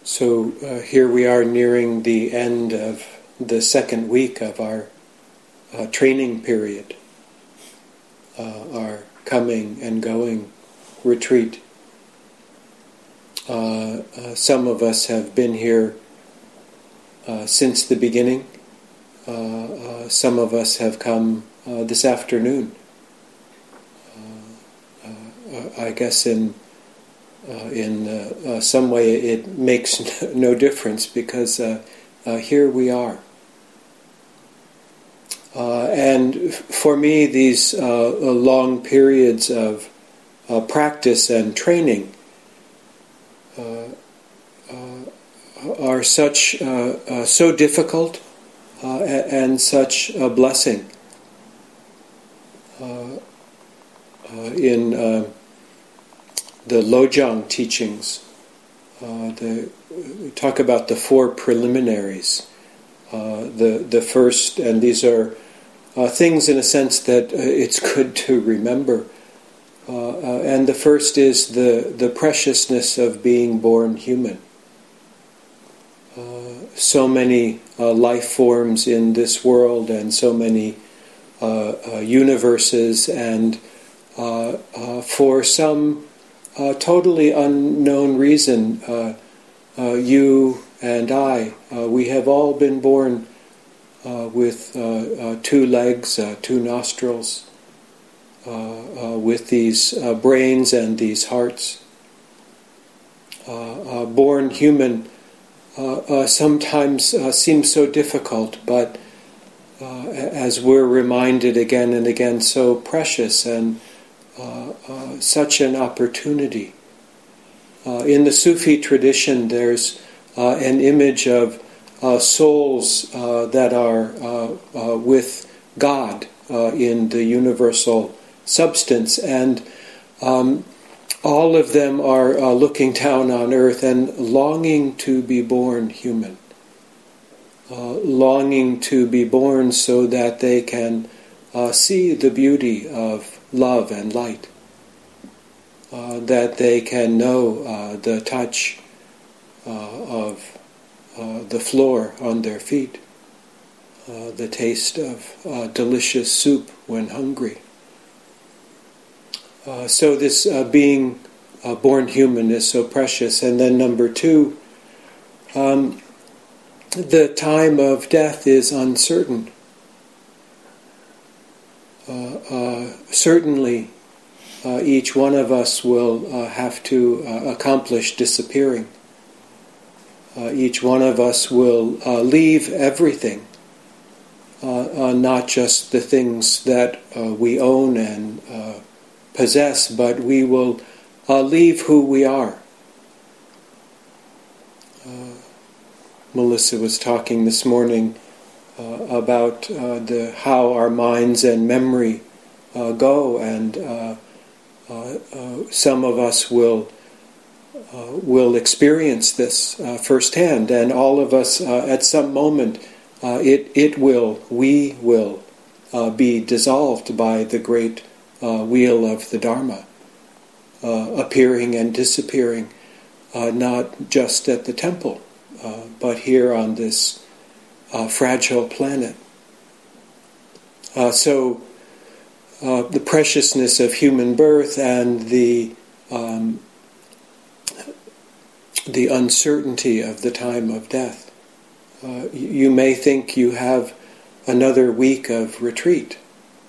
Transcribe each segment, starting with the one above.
So here we are nearing the end of the second week of our training period, our coming and going retreat. Some of us have been here since the beginning. Some of us have come this afternoon. I guess in some way it makes no difference because here we are. And for me, these long periods of practice and training are so difficult and such a blessing. In the Lojong teachings, talk about the four preliminaries. The first, and these are things in a sense that it's good to remember. And the first is the preciousness of being born human. So many life forms in this world, and so many universes, and for some totally unknown reason, you and I, we have all been born with two legs, two nostrils, with these brains and these hearts. Born human sometimes seems so difficult, but as we're reminded again and again, so precious and such an opportunity. In the Sufi tradition, there's an image of souls that are with God in the universal substance, and all of them are looking down on earth and longing to be born human, longing to be born so that they can see the beauty of love and light, that they can know the touch of the floor on their feet, the taste of delicious soup when hungry. So this being born human is so precious. And then number two, the time of death is uncertain. Certainly, each one of us will have to accomplish disappearing. Each one of us will leave everything, not just the things that we own and possess, but we will leave who we are. Melissa was talking this morning about how our minds and memory go, and some of us will experience this firsthand, and all of us at some moment we will be dissolved by the great wheel of the Dharma, appearing and disappearing, not just at the temple, but here on this fragile planet. So the preciousness of human birth and the uncertainty of the time of death. You may think you have another week of retreat.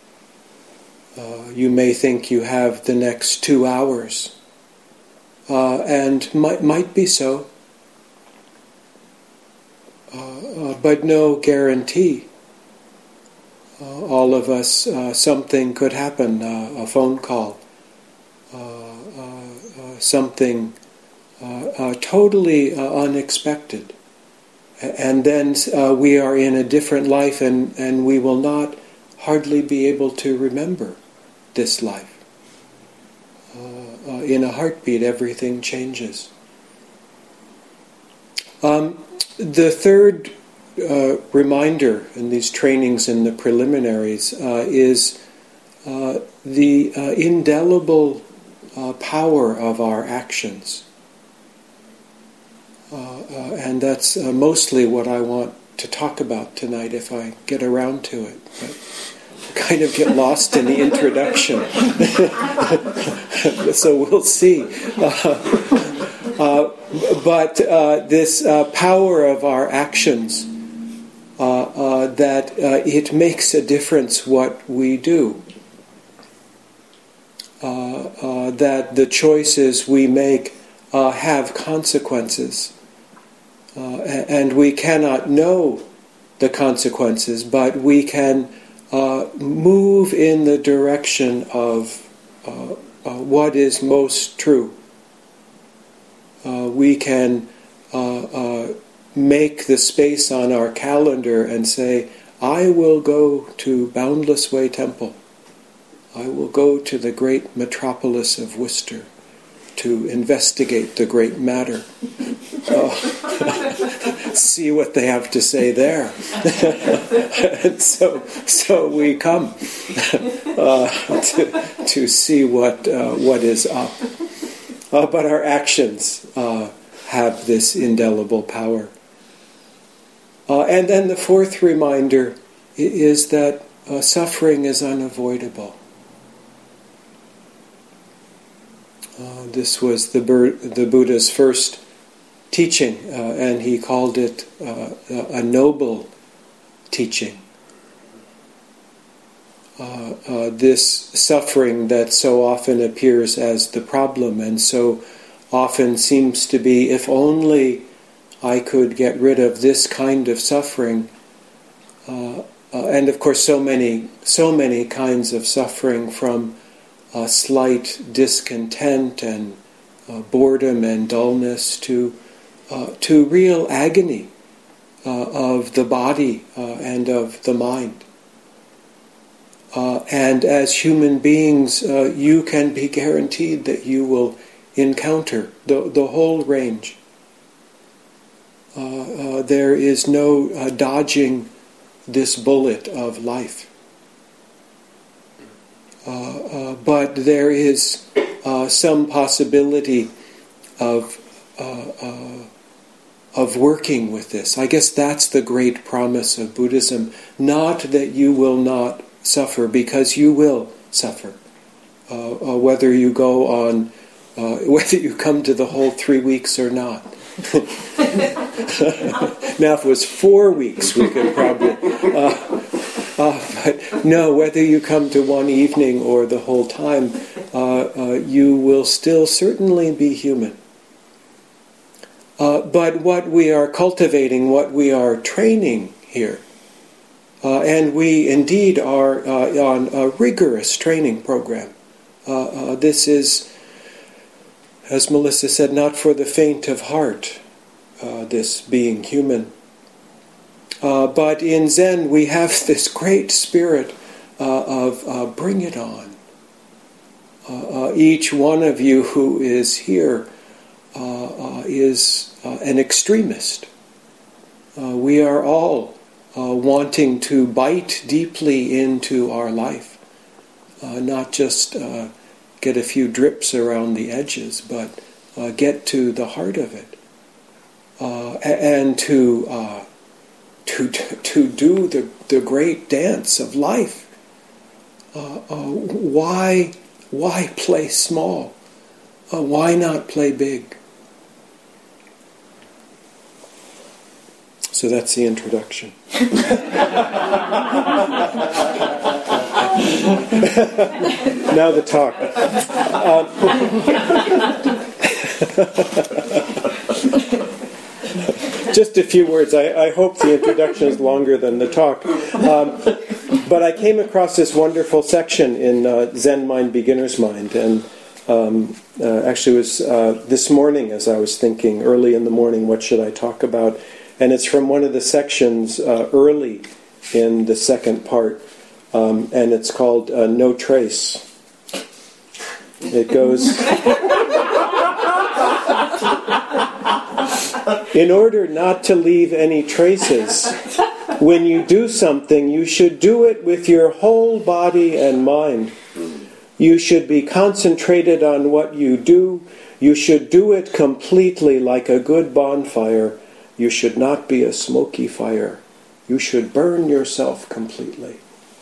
You may think you have the next 2 hours, and might be so, but no guarantee. All of us, something could happen, a phone call, something totally unexpected. And then we are in a different life, and we will not hardly be able to remember this life. In a heartbeat, everything changes. The third reminder in these trainings in the preliminaries is the indelible power of our actions. And that's mostly what I want to talk about tonight if I get around to it. But I kind of get lost in the introduction. So we'll see. But this power of our actions, that it makes a difference what we do. That the choices we make have consequences. And we cannot know the consequences, but we can move in the direction of what is most true. We can make the space on our calendar and say, I will go to Boundless Way Temple. I will go to the great metropolis of Worcester to investigate the great matter. See what they have to say there. And so we come to see what is up. But our actions have this indelible power. And then the fourth reminder is that suffering is unavoidable. This was the Buddha's first teaching, and he called it a noble teaching. This suffering that so often appears as the problem and so often seems to be, if only I could get rid of this kind of suffering, and of course so many kinds of suffering, from slight discontent and boredom and dullness to real agony of the body and of the mind. And as human beings, you can be guaranteed that you will encounter the whole range. There is no dodging this bullet of life. But there is some possibility of working with this. I guess that's the great promise of Buddhism. Not that you will not suffer, because you will suffer. Whether you go on, whether you come to the whole 3 weeks or not. Now, if it was 4 weeks, we could probably. But no, whether you come to one evening or the whole time, you will still certainly be human. But what we are cultivating, what we are training here, and we indeed are on a rigorous training program. This is, as Melissa said, not for the faint of heart, this being human. But in Zen we have this great spirit of bring it on. Each one of you who is here is an extremist. We are all wanting to bite deeply into our life, not just get a few drips around the edges, but get to the heart of it, and to do the great dance of life. Why play small? Why not play big? So that's the introduction. Now the talk. Just a few words. I hope the introduction is longer than the talk. But I came across this wonderful section in Zen Mind, Beginner's Mind, and actually it was this morning as I was thinking, early in the morning, what should I talk about? And it's from one of the sections early in the second part, and it's called No Trace. It goes... In order not to leave any traces, when you do something, you should do it with your whole body and mind. You should be concentrated on what you do. You should do it completely like a good bonfire. You should not be a smoky fire. You should burn yourself completely.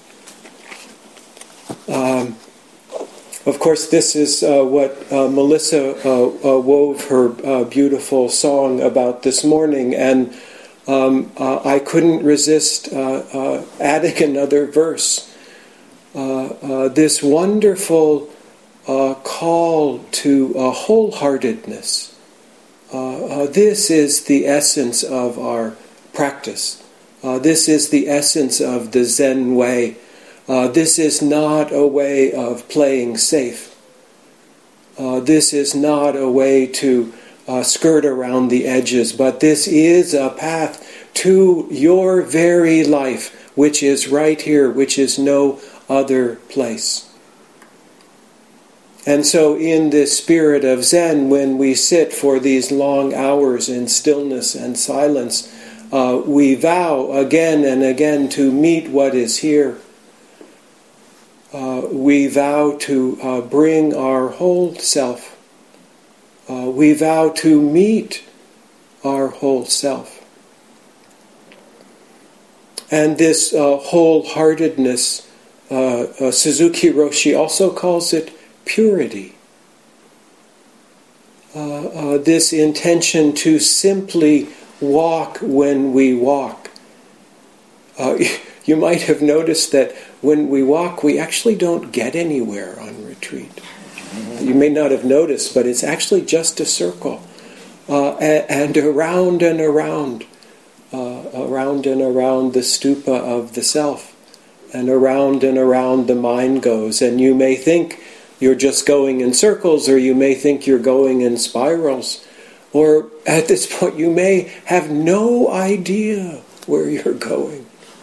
Of course, this is what Melissa wove her beautiful song about this morning, and I couldn't resist adding another verse. This wonderful call to wholeheartedness. This is the essence of our practice. This is the essence of the Zen way. This is not a way of playing safe. This is not a way to skirt around the edges, but this is a path to your very life, which is right here, which is no other place. And so in this spirit of Zen, when we sit for these long hours in stillness and silence, we vow again and again to meet what is here. We vow to bring our whole self. We vow to meet our whole self. And this wholeheartedness, Suzuki Roshi also calls it purity. This intention to simply walk when we walk. You might have noticed that when we walk, we actually don't get anywhere on retreat. You may not have noticed, but it's actually just a circle. And around and around the stupa of the self, and around the mind goes. And you may think you're just going in circles, or you may think you're going in spirals, or at this point you may have no idea where you're going.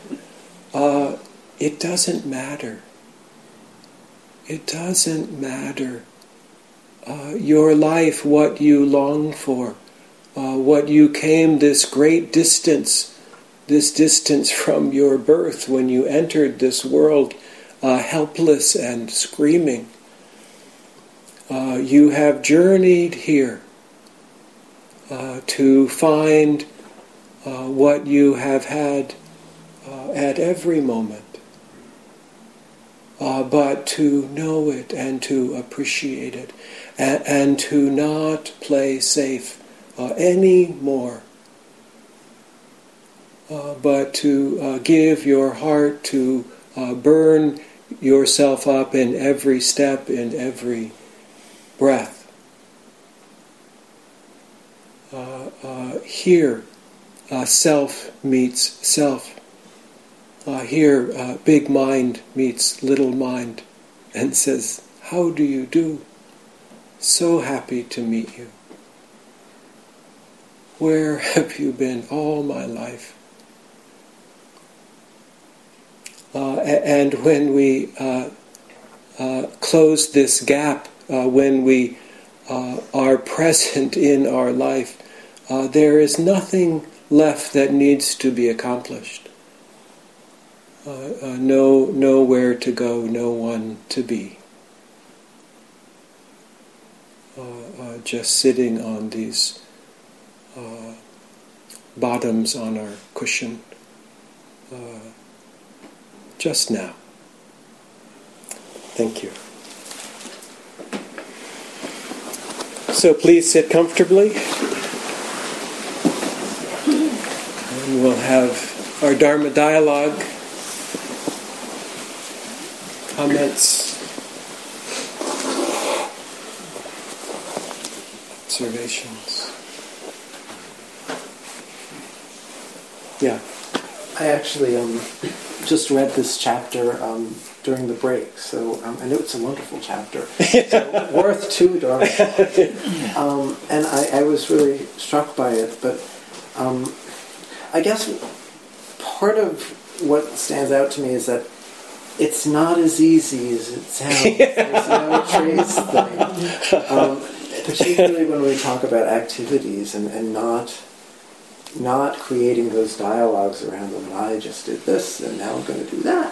It doesn't matter. It doesn't matter. Your life, what you long for, what you came this great distance, from your birth when you entered this world, helpless and screaming. You have journeyed here to find what you have had at every moment. But to know it and to appreciate it, and to not play safe anymore, but to give your heart, to burn yourself up in every step, in every breath. Here, self meets self. Here, big mind meets little mind and says, "How do you do? So happy to meet you. Where have you been all my life?" And when we close this gap, when we are present in our life, there is nothing left that needs to be accomplished. Nowhere to go, no one to be. Just sitting on these bottoms on our cushion, just now. Thank you. So please sit comfortably, and we'll have our Dharma dialogue. Comments, observations. Yeah. I actually just read this chapter during the break, so I know it's a wonderful chapter. So worth 2 Dharma. And I was really struck by it, but I guess part of what stands out to me is that it's not as easy as it sounds. There's no trace thing. Particularly when we talk about activities and not creating those dialogues around them. I just did this, and now I'm going to do that.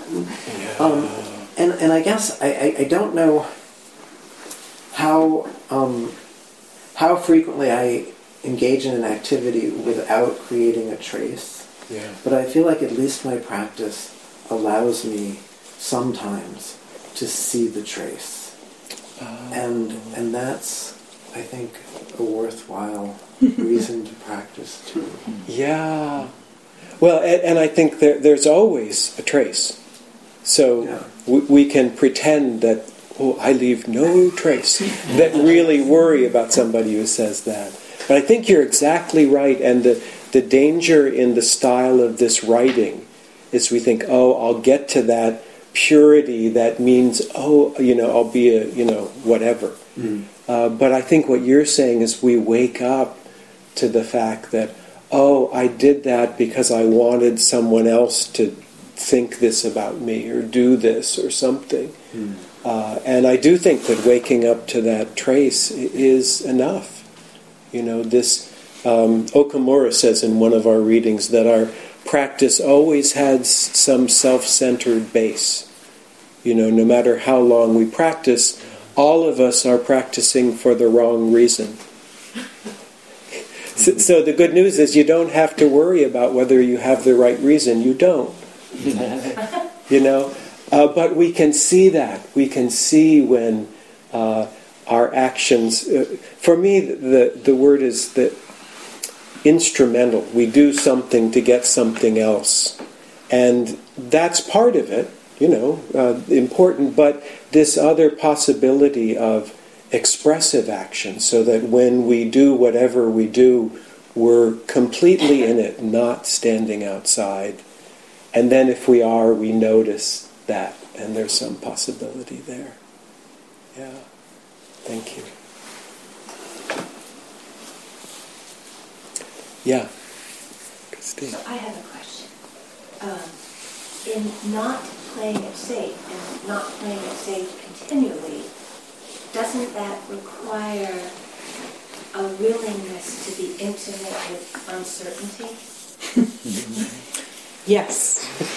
And I guess I don't know how how frequently I engage in an activity without creating a trace. Yeah. But I feel like at least my practice allows me sometimes to see the trace. And that's, I think, a worthwhile reason to practice too. Yeah. Well, and I think there's always a trace. So we can pretend that, I leave no trace, that really worry about somebody who says that. But I think you're exactly right, and the danger in the style of this writing is we think, I'll get to that purity that means, I'll be whatever. But I think what you're saying is we wake up to the fact that, I did that because I wanted someone else to think this about me or do this or something. And I do think that waking up to that trace is enough. This Okamura says in one of our readings that our practice always has some self-centered base. No matter how long we practice, all of us are practicing for the wrong reason. So the good news is you don't have to worry about whether you have the right reason. You don't. But we can see that. We can see when our actions... for me, the word is that instrumental. We do something to get something else. And that's part of it, important. But this other possibility of expressive action, so that when we do whatever we do, we're completely in it, not standing outside. And then if we are, we notice that, and there's some possibility there. Yeah. Thank you. Yeah. Christine. So I have a question. In not playing it safe and not playing it safe continually, doesn't that require a willingness to be intimate with uncertainty? Yes.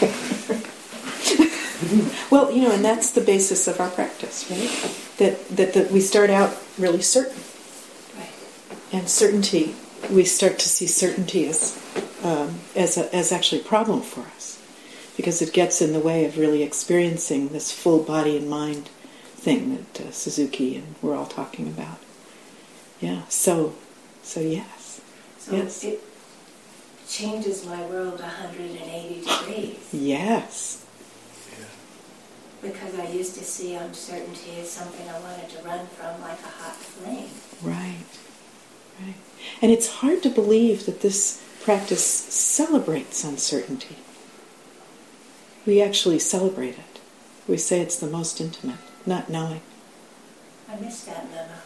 Well, and that's the basis of our practice, right? That we start out really certain. Right. And certainty, we start to see certainty as actually a problem for us, because it gets in the way of really experiencing this full body and mind thing that Suzuki and we're all talking about. Yeah, so yes. So yes. It changes my world 180 degrees. Yes. Because I used to see uncertainty as something I wanted to run from like a hot flame. Right. And it's hard to believe that this practice celebrates uncertainty. We actually celebrate it. We say it's the most intimate, not knowing. I missed that memo.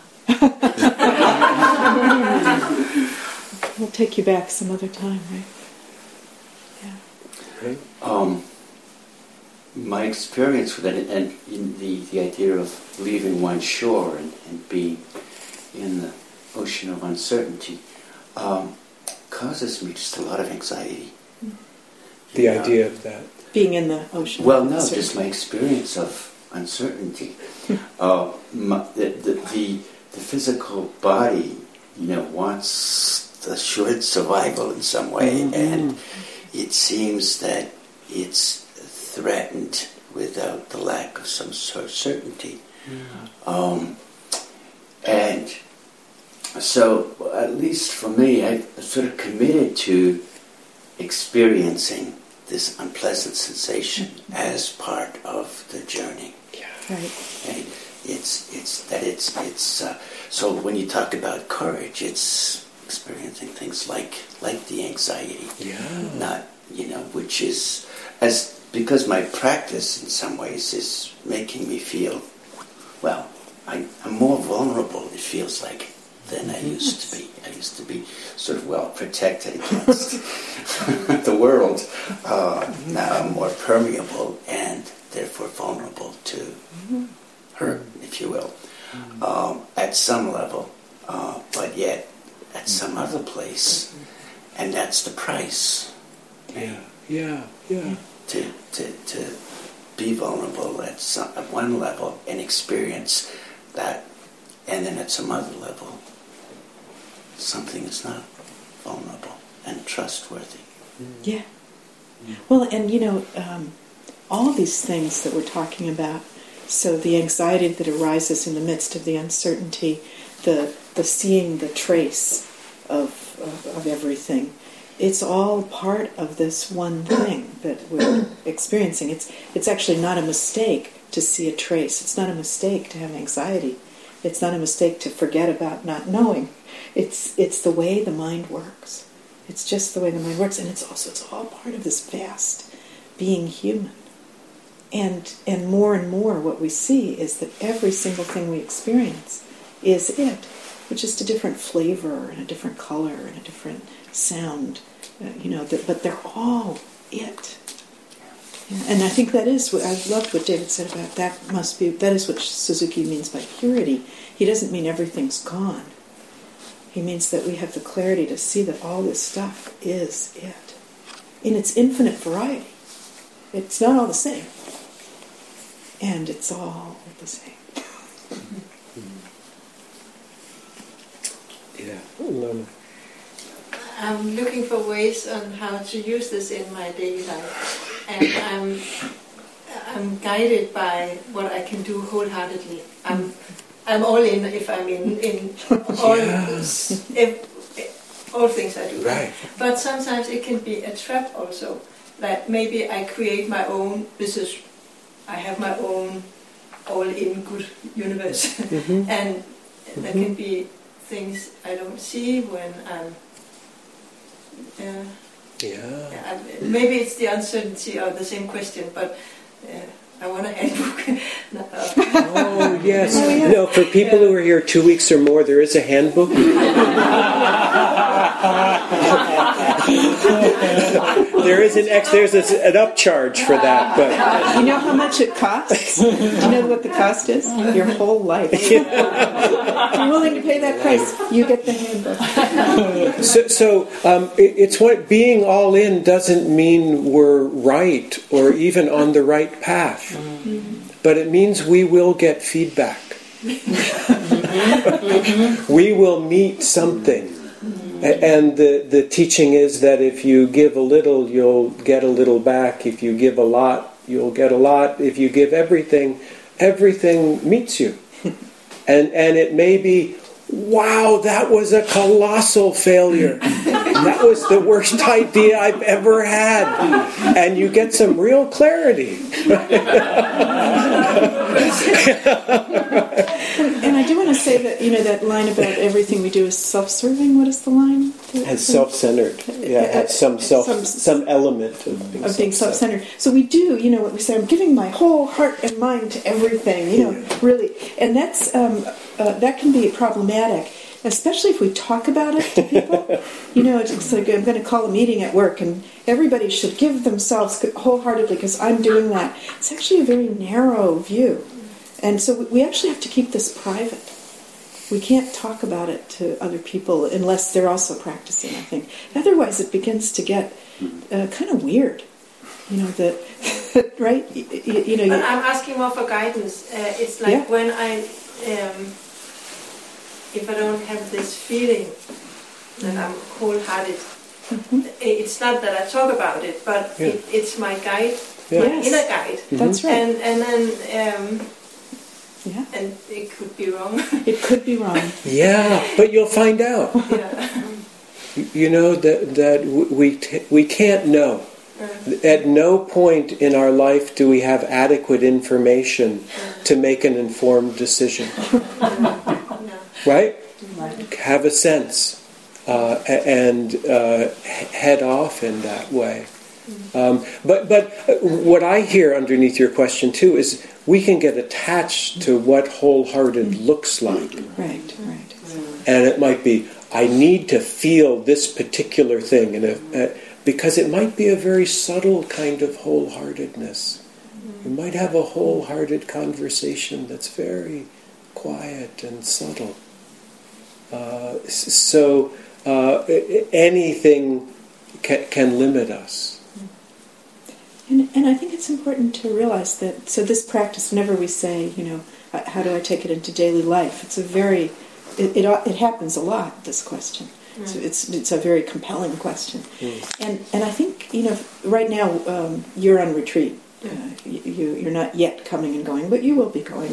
We'll take you back some other time, right? Yeah. Right. My experience with it, and the idea of leaving one shore and being in the ocean of uncertainty, causes me just a lot of anxiety. The idea of that. Being in the ocean. Well, no, just my experience of uncertainty. The physical body, wants assured survival in some way, and it seems that it's threatened without the lack of some sort of certainty. And so, at least for me, I sort of committed to experiencing this unpleasant sensation as part of the journey. Yeah. Right. And so when you talk about courage, it's experiencing things like the anxiety. Yeah. Not, which is because my practice in some ways is making me feel, I'm more vulnerable, it feels like, than I used to be. I used to be sort of well protected against the world. Now I'm more permeable and therefore vulnerable to hurt, if you will, at some level, but yet at some other place, and that's the price. Yeah. To be vulnerable at one level and experience that, and then at some other level, something is not vulnerable and trustworthy. Yeah. Well, and all these things that we're talking about, so the anxiety that arises in the midst of the uncertainty, the seeing the trace of everything, it's all part of this one thing that we're experiencing. It's actually not a mistake to see a trace. It's not a mistake to have anxiety. It's not a mistake to forget about not knowing. It's the way the mind works. It's just the way the mind works, and it's all part of this vast being human. And more what we see is that every single thing we experience is it, with just a different flavor and a different color and a different sound, but they're all it. Yeah. And I think that is what I loved what David said about that is what Suzuki means by purity. He doesn't mean everything's gone. He means that we have the clarity to see that all this stuff is it in its infinite variety. It's not all the same, and it's all the same. Yeah, Lona. I'm looking for ways on how to use this in my daily life, and I'm guided by what I can do wholeheartedly. I'm all in if I'm in all things I do. Right. But sometimes it can be a trap also. That maybe I create my own. I have my own all-in good universe, and there can be things I don't see when I'm. Maybe it's the uncertainty of the same question, but I want a handbook. Oh, yes. No, for people who are here 2 weeks or more, there is a handbook. There's an upcharge for that, but you know how much it costs? Do you know what the cost is? Your whole life. If you're willing to pay that price, you get the handbook. So it's what being all in doesn't mean we're right or even on the right path, but it means we will get feedback. We will meet something. And the teaching is that if you give a little, you'll get a little back. If you give a lot, you'll get a lot. If you give everything meets you. And it may be, wow, that was a colossal failure. That was the worst idea I've ever had. And you get some real clarity. And I do want to say that, that line about everything we do is self-serving. What is the line? And self-centered. Yeah, it has some element of being self-centered. So we do, what we say, I'm giving my whole heart and mind to everything, really. And that's that can be problematic, especially if we talk about it to people. It's like I'm going to call a meeting at work and everybody should give themselves wholeheartedly because I'm doing that. It's actually a very narrow view. And so we actually have to keep this private. We can't talk about it to other people unless they're also practicing, I think. Otherwise it begins to get kind of weird. Right? But I'm asking more for guidance. It's like when if I don't have this feeling that I'm wholehearted, it's not that I talk about it, but it's my guide, my inner guide. That's right. And then and it could be wrong. It could be wrong. Yeah, but you'll find out. That we can't know. At no point in our life do we have adequate information to make an informed decision. Right? Have a sense and head off in that way. But what I hear underneath your question too is we can get attached to what wholehearted looks like. Right. And it might be, I need to feel this particular thing, because it might be a very subtle kind of wholeheartedness. You might have a wholehearted conversation that's very quiet and subtle. So anything can limit us. And I think it's important to realize that, so this practice, whenever we say, how do I take it into daily life, it's a very it happens a lot, this question. So it's a very compelling question. And I think, right now you're on retreat. You're not yet coming and going, but you will be going.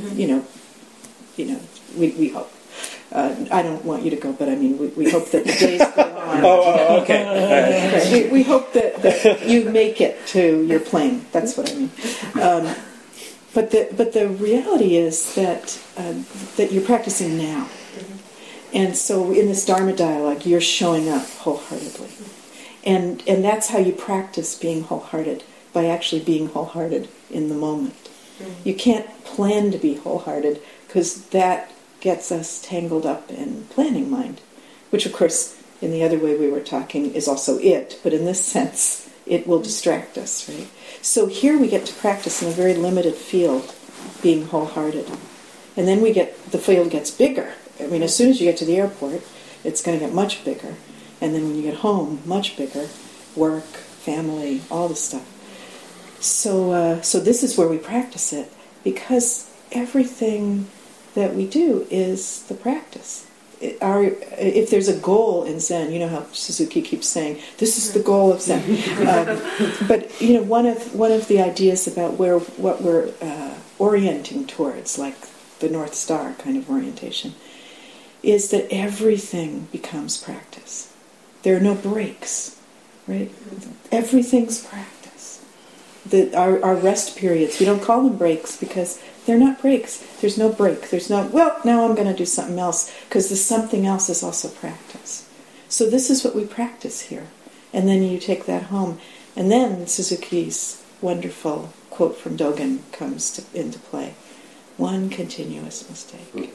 We hope. I don't want you to go, but I mean, we hope that the days go on. Okay. We hope that you make it to your plane. That's what I mean. But the reality is that you're practicing now. And so in this Dharma dialogue, you're showing up wholeheartedly. And that's how you practice being wholehearted, by actually being wholehearted in the moment. You can't plan to be wholehearted, because that gets us tangled up in planning mind, which of course, in the other way we were talking, is also it, but in this sense, it will distract us, right? So here we get to practice in a very limited field, being wholehearted. And then the field gets bigger. I mean, as soon as you get to the airport, it's going to get much bigger. And then when you get home, much bigger. Work, family, all this stuff. So this is where we practice it, because everything that we do is the practice. If there's a goal in Zen, you know how Suzuki keeps saying, this is the goal of Zen. But one of the ideas about what we're orienting towards, like the North Star kind of orientation, is that everything becomes practice. There are no breaks, right? Everything's practice. Our rest periods, we don't call them breaks because they're not breaks. There's no break. There's no, now I'm going to do something else, because the something else is also practice. So this is what we practice here. And then you take that home. And then Suzuki's wonderful quote from Dogen comes into play. One continuous mistake.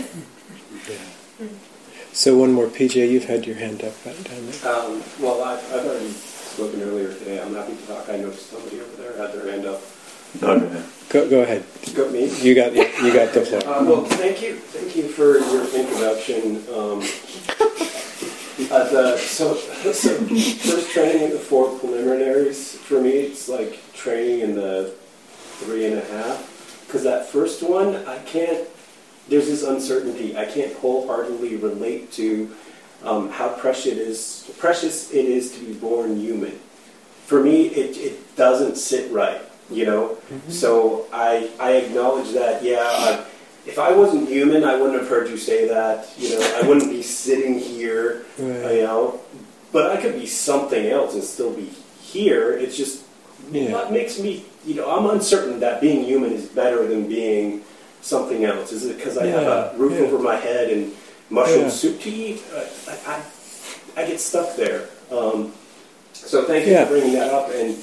So one more, PJ, you've had your hand up down there. Well, I've already spoken earlier today. I'm happy to talk. I noticed somebody over there had their hand up. Go ahead. Go me. You got the floor. Well, thank you for your introduction. So first training in the 4 preliminaries, for me it's like training in the 3.5, because that first one there's this uncertainty. I can't wholeheartedly relate to how precious it is to be born human. For me, it doesn't sit right, Mm-hmm. So I acknowledge that, if I wasn't human, I wouldn't have heard you say that, I wouldn't be sitting here, right. But I could be something else and still be here. It's just what makes me, I'm uncertain that being human is better than being something else. Is it because I have a roof over my head and mushroom soup to eat? I get stuck there. So thank you for bringing that up. And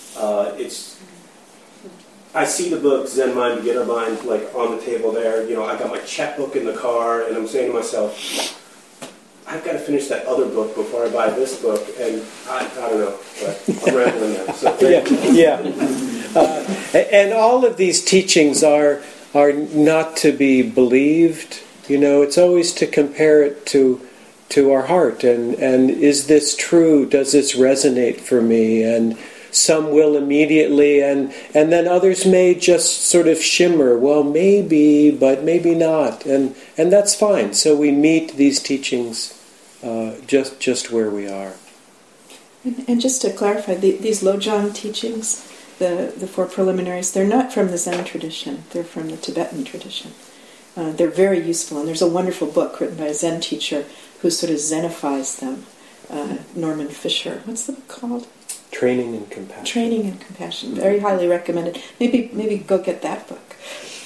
I see the book Zen Mind, Beginner Mind, like on the table there. I got my checkbook in the car, and I'm saying to myself, I've got to finish that other book before I buy this book. And I don't know, but I'm rambling now. So thank you. And all of these teachings are not to be believed. It's always to compare it to our heart, and is this true? Does this resonate for me? And some will immediately, and then others may just sort of shimmer. Well, maybe, but maybe not, and that's fine. So we meet these teachings just where we are. And just to clarify, these Lojong teachings, the 4 preliminaries, they're not from the Zen tradition. They're from the Tibetan tradition. They're very useful, and there's a wonderful book written by a Zen teacher who sort of Zenifies them. Norman Fisher. What's the book called? Training in Compassion. Training in Compassion. Very highly recommended. Maybe go get that book.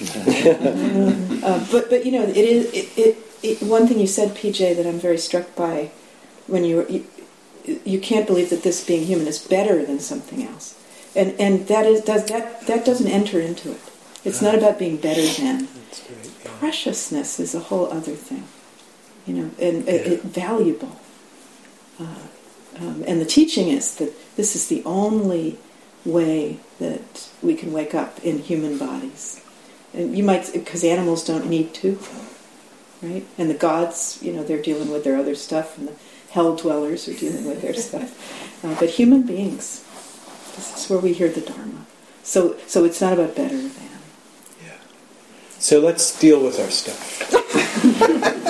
But it one thing you said, PJ, that I'm very struck by, when you can't believe that this being human is better than something else, and that doesn't enter into it. It's not about being better than. That's great. Preciousness is a whole other thing, and valuable. And the teaching is that this is the only way that we can wake up in human bodies. And you might, because animals don't need to, right? And the gods, they're dealing with their other stuff, and the hell dwellers are dealing with their stuff. But human beings, this is where we hear the Dharma. So it's not about better than. Yeah. So let's deal with our stuff.